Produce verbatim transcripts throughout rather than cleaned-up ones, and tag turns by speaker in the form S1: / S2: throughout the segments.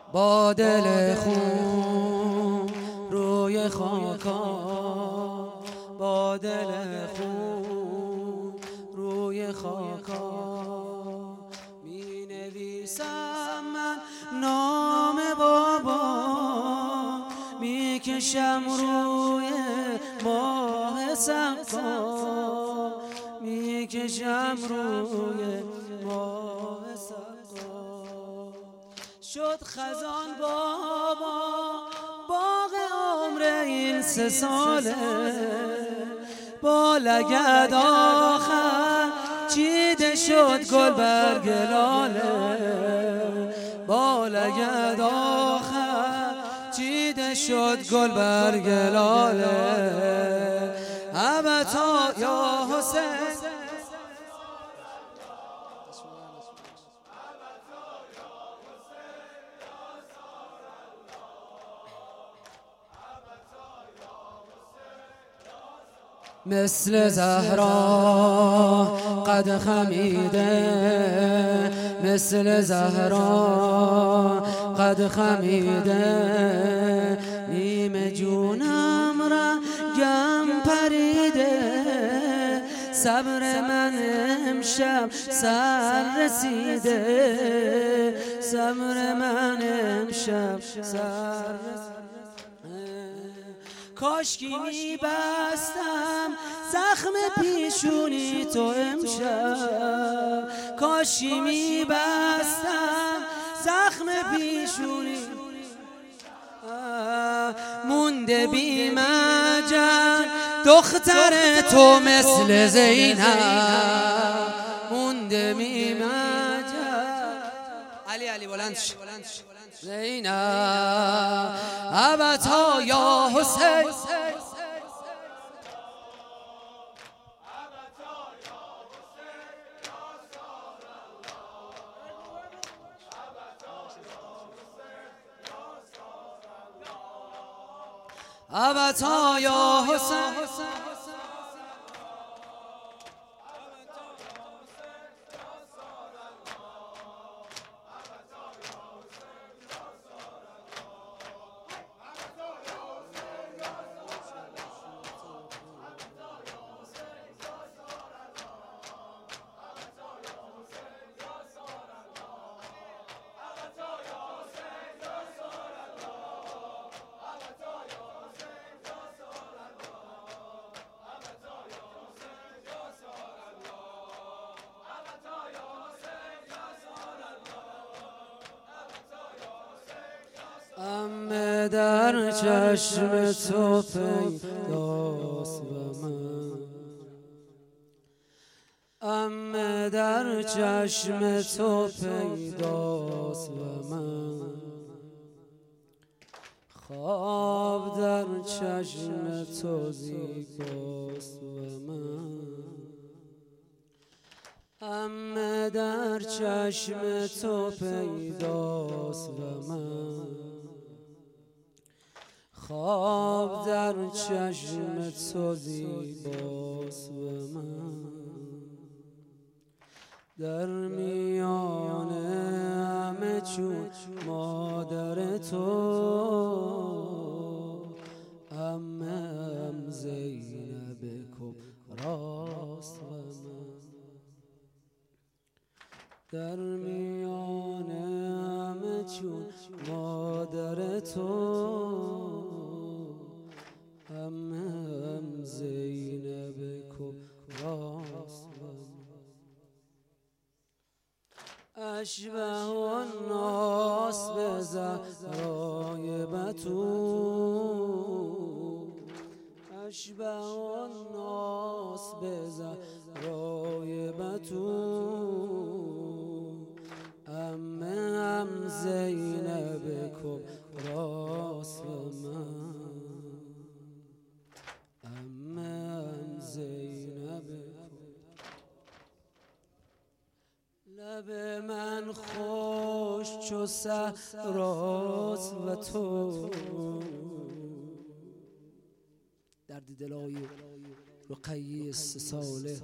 S1: با دل خون روی خاکا، با دل خون روی خاکا می نویسم من نام بابا، می کشم روی ماه سقا، می کشم روی ماه سقا. شد خزان بابا باغ عمر این سه ساله، با لگد آخر چیده شد گل برگ لاله، با لگد آخر چیده شد گل برگ لاله. ابتا یا حسین مثل زهرا قد خمیده، مثل زهرا قد خمیده، نیم جونم را گم پریده، صبر من امشب سر رسیده، صبر من امشب سر رسیده. کاشکی می بستم زخم پیشونی تو امشب، کاشکی می بستم زخم پیشونی، مونده بی مجل دختر تو مثل زینب، مونده بی مجل. علی علی بلند شو زینب. ابتا یا حسین ابتا یا حسین امه در چشم تو پیداست و من، امه در چشم تو پیداست و من، خواب در چشم تو زیباست و من، امه در چشم تو پیداست و من، خواب در چشم تو زیباست و من، در میان همه چون مادر تو، عمم زینب کبراست و من، در میان همه چون مادر تو، عمم زینب کبراست و من. اشبه الناس به زهرای بتول، اشبه الناس به زهرای بتول، عمم زینب کبراست و من، عمم زینب. لب من خوش چو صحراست و تو، درد دلای رقیه سه ساله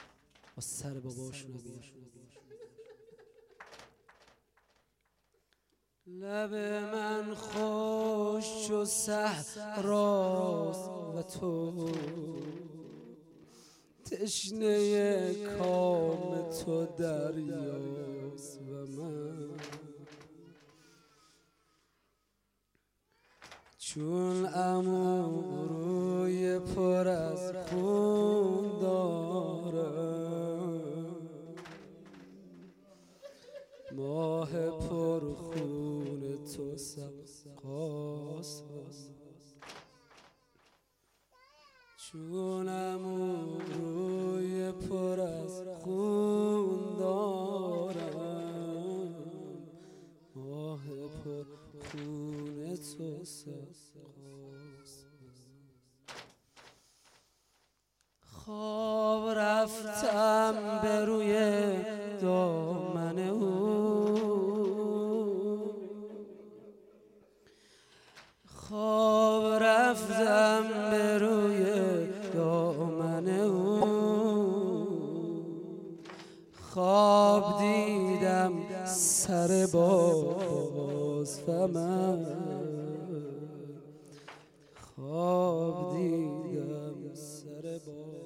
S1: با سر باباشون بیار. لب من خوش و صحراست و تو تشنه کام تو دریاست و من چون عموروی پر از خون دارم، ماه پر خون تو سقاست. چون عموروی پر از خون دارم، ماه پر خون تو سقاست. خواب رفتم به روی دامن او، خواب رفتم به روی دامن او، خواب دیدم سر باز و من، خواب دیدم سر باز.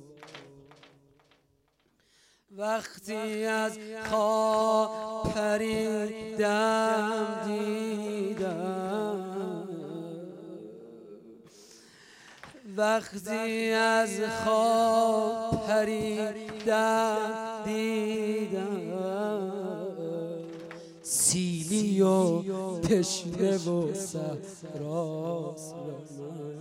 S1: وقتی از خواب پریدم دیدم، وقتی از خواب پریدم دیدم، سیلی و تشنه و صحراست و من،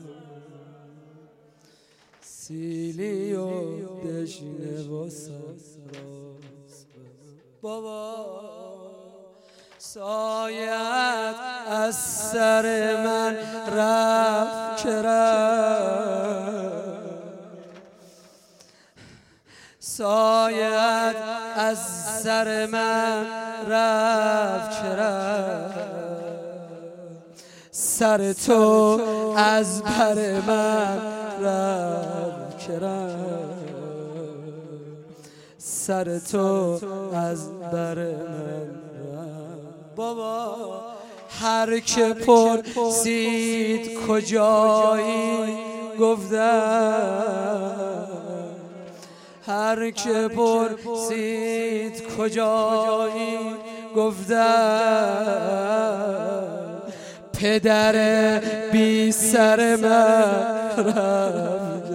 S1: سیلی و تشنه و صحراست. بابا سایت از سر من رفت که رفت، سایت از سر من رفت که رفت، سر تو از بر من رفت که رفت، سر تو از بر من رفت. بابا هر که پرسید کجایی گفتم، هر که پرسید کجایی گفتم، پدر بی سر من رفت،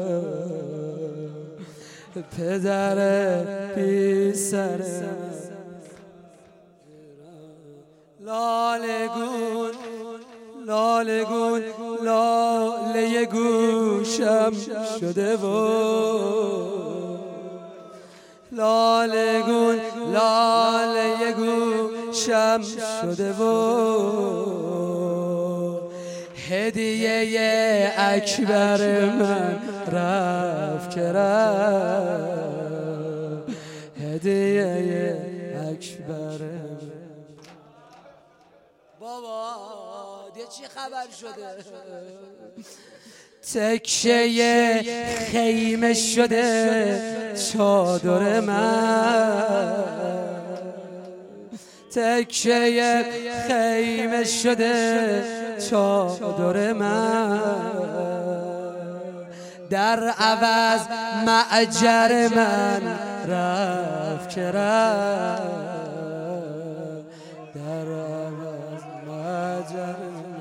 S1: پدر بی سر من. لاله گون لاله گون لاله گوشم شده و لاله گون لاله گوشم شده و هدیه اکبر من رفت که رفت، هدیه اکبر من. بابا دیگه چی خبر شده؟ تکشه خیمه شده چادر من، تکشه خیمه شده چادر من، در عوض معجر من رفت که رفت، در عوض معجر من.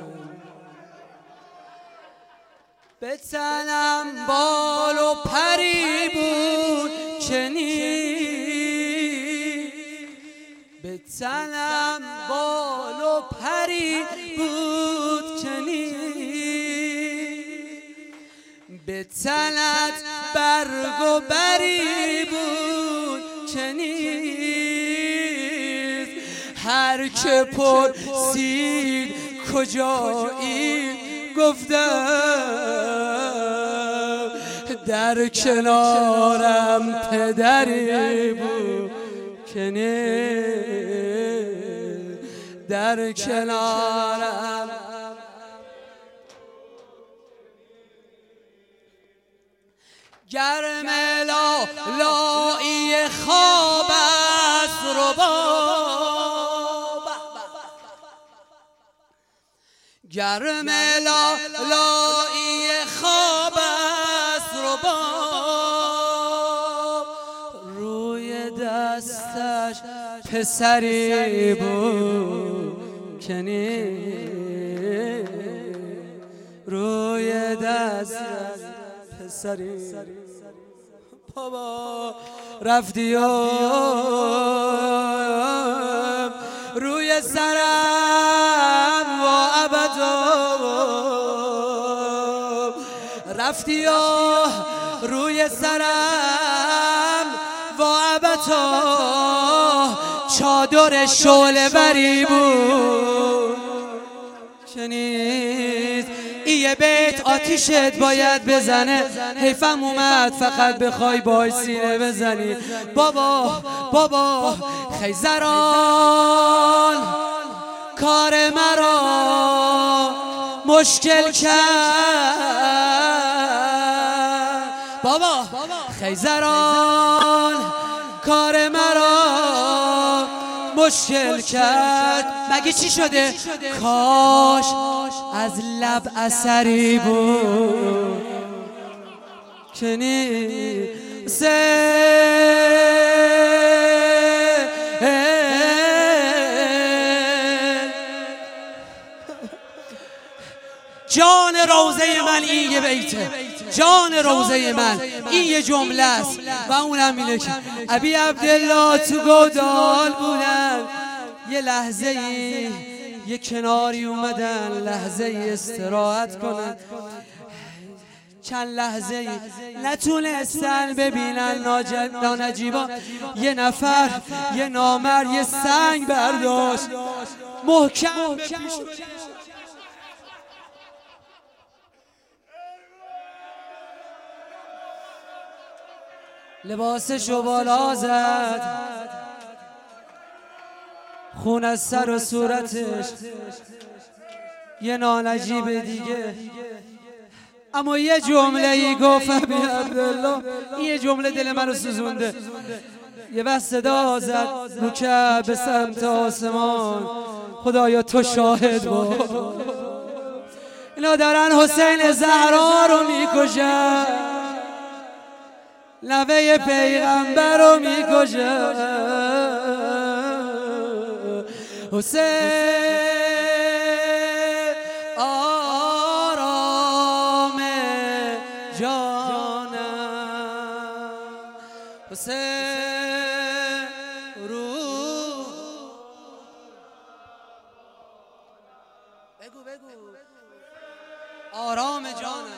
S1: به تنم بال و پری بود که نیست، به تنم بال و پری بود که نیست، به تنت برگ و بری بود که نیست، هر که پرسید کجایی گفتم، در کنارم پدری بود که نیست، در کنارم. گرم لالایی خواب است رباب، گرم لالایی خواب است رباب، روی دستش پسری بود کنی، روی دستش پسری. بابا رفتی و روی سرم و ابدا، رفتی و روی سرم و ابدا، چادر شعله بری بود شنید. یه بیت آتیشت باید بزنه، حیفم اومد فقط بخوای بای سینه بزنی. بابا بابا خیزران کار مرا مشکل کرد، بابا خیزران کار مرا مشکل کرد. مگه چی شده؟ کاش از لب اثری بود کنی سه جان روزه من این یه بیته، جان روزه من این یه جمله است و اونم اینه که ابی عبدالله تو گودال بودن، یه لحظه ای یه کناری اومدن، لحظه ای استراحت کنن، چند لحظه ای نتونستن ببینن نانجیبا. یه نفر یه نامر یه سنگ برداشت محکم به پیش لباسشو بالا زد، خون از سر و صورتش، یه نانجیب دیگه. اما یه جمله ای گفت ابی عبدالله، یه جمله دل منو سوزونده. یه وقت صدا زد رو که به سمت آسمان، خدایا تو شاهد با اینا دارن حسین زهرا رو میکشن، نوه پیغمبر رو میکشن. حسین آرام جانم، حسین روح. بگو بگو آرام جانم.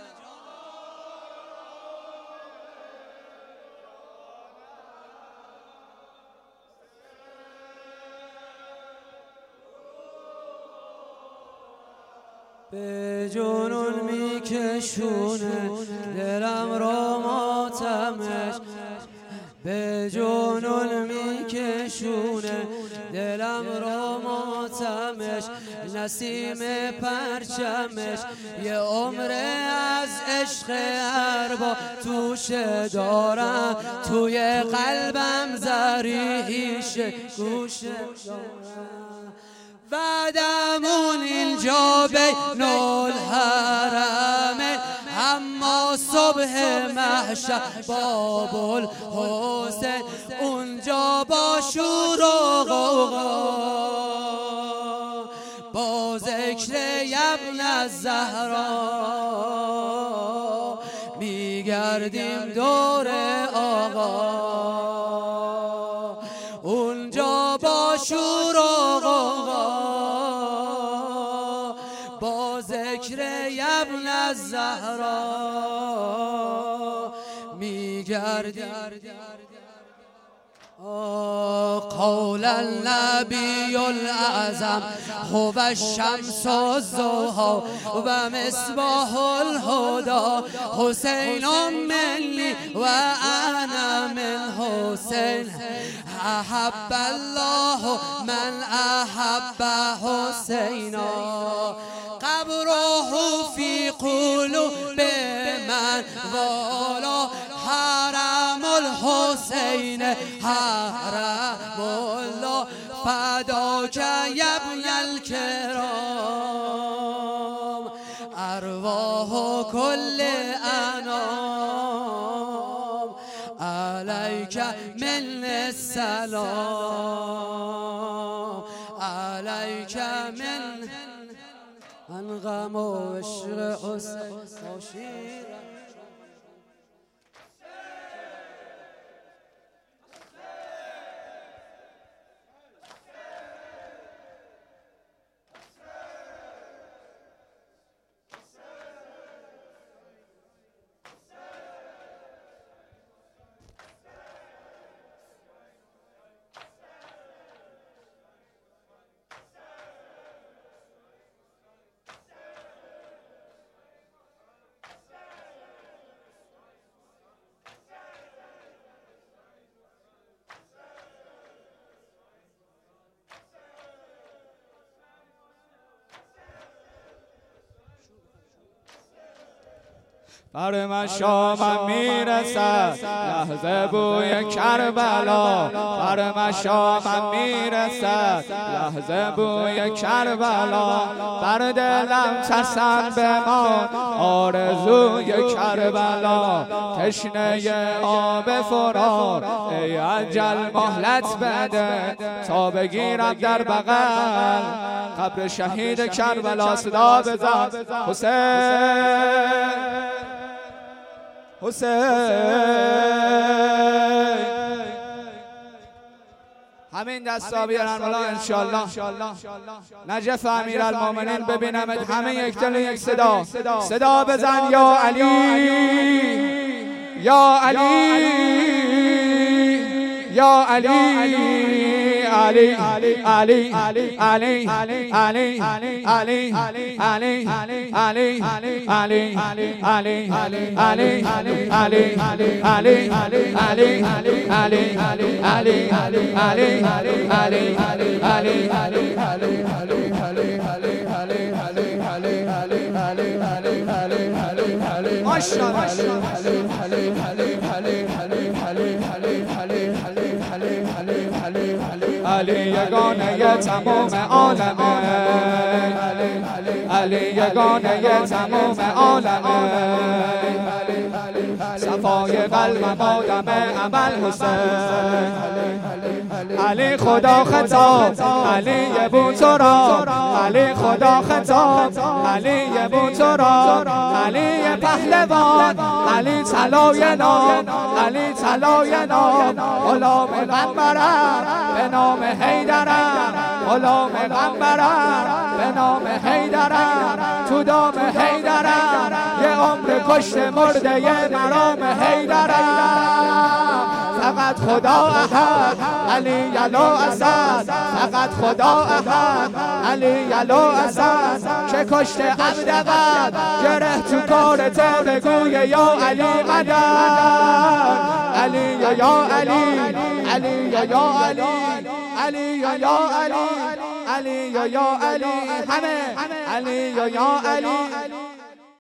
S1: به جنون میکشونه دلم را ماتمش، به جنون میکشونه دلم را ماتمش، نسیم پرچمش یه عمر از عشق اربا توشه دارم، توی قلبم زریشه گوشه دارم. بعدمون اینجا بین الحرمه، اما صبح محشر باب الحسین، اونجا با شور و غوغا با ذکر ابن الزهرا میگردیم دور آقا، اونجا با شور و غوغا با ذکر ابن الزهرا میگردیم. قول النبی الاعظم هو الشمس الضحی و مصباح الهدی، حسین منی و انا من حسین، احب الله من احب حسینا، قبره فی قلوب من والا، حرم الحسین حرم الله، فداک یا ابن الکرام ارواح کل انام علیک من السلام علیک من من غم و عشق حسین.
S2: بر من شامم میرسد لحظه بوی کربلا، بر من شامم میرسد لحظه بوی کربلا، بر دلم ترسم بمان آرزوی کربلا، تشنه آب فرات ای اجل مهلت بده تا بگیرم در بغل قبر شهید کربلا. صدا بزن حسین حسین. همین دستا بیارن والا انشالله. نجف امیرالمومنین ببینمت همه یک دل یک صدا. صدا بزن یا علی یا علی یا علی علی علی علی علی علی علی علی علی علی علی علی علی علی علی یگانه تمام عالمه، علی یگانه تمام عالمه، صفای قلبم آدم عمل حسین. علی خدا خطاب علی بو تو را، علی خدا خطاب علی بو تو را، علی پهلوان علی طلای نام، علی طلای نام، غلام غمبرم به نام حیدرم، غلام غمبرم به نام حیدرم، تو دام حیدرم یه عمر کشت مرده یه مرام حیدرم. فقط خدا احد علی یلو اسد، فقط خدا احد علی یلو اسد، که کشت عبدقد گره تو کارت بگوی یا علی قدر، علی یا علی علی یا علی علی یا علی علی یا علی همه علی یا علی